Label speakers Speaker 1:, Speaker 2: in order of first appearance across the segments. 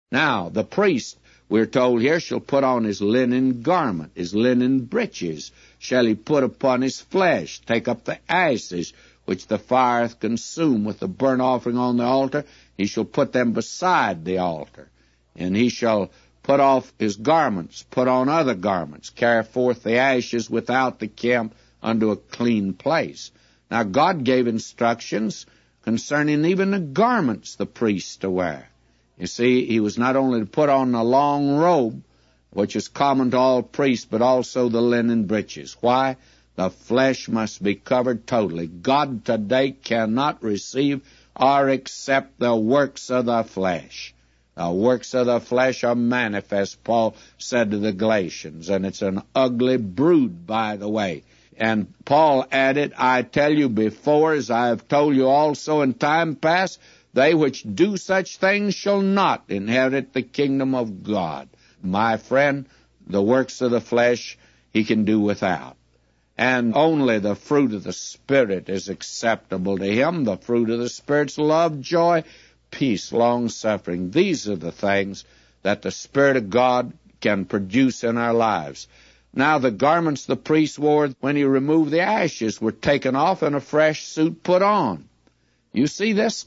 Speaker 1: Now, the priest, we're told here, shall put on his linen garment, his linen breeches shall he put upon his flesh, take up the ashes which the fire hath consumed with the burnt offering on the altar, he shall put them beside the altar. And he shall put off his garments, put on other garments, carry forth the ashes without the camp unto a clean place. Now God gave instructions concerning even the garments the priest to wear. You see, he was not only to put on the long robe, which is common to all priests, but also the linen breeches. Why? The flesh must be covered totally. God today cannot receive or accept the works of the flesh. The works of the flesh are manifest, Paul said to the Galatians, and it's an ugly brood, by the way. And Paul added, I tell you before, as I have told you also in time past, they which do such things shall not inherit the kingdom of God. My friend, the works of the flesh he can do without. And only the fruit of the Spirit is acceptable to him. The fruit of the Spirit's love, joy, peace, long-suffering. These are the things that the Spirit of God can produce in our lives. Now the garments the priest wore when he removed the ashes were taken off and a fresh suit put on. You see this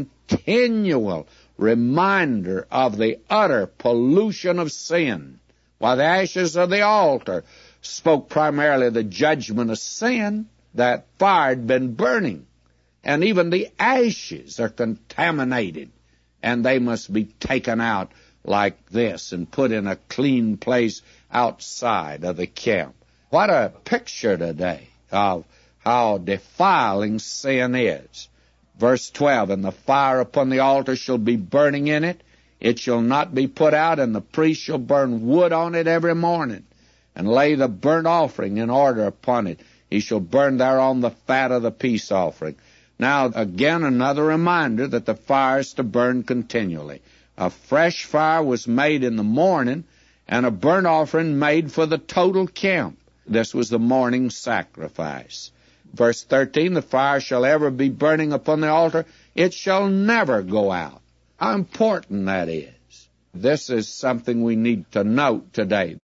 Speaker 1: continual reminder of the utter pollution of sin, while the ashes of the altar spoke primarily of the judgment of sin, that fire had been burning. And even the ashes are contaminated, and they must be taken out like this and put in a clean place outside of the camp. What a picture today of how defiling sin is. Verse 12, and the fire upon the altar shall be burning in it. It shall not be put out, and the priest shall burn wood on it every morning, and lay the burnt offering in order upon it. He shall burn thereon the fat of the peace offering. Now, again, another reminder that the fire is to burn continually. A fresh fire was made in the morning, and a burnt offering made for the total camp. This was the morning sacrifice. Verse 13, the fire shall ever be burning upon the altar. It shall never go out. How important that is. This is something we need to note today.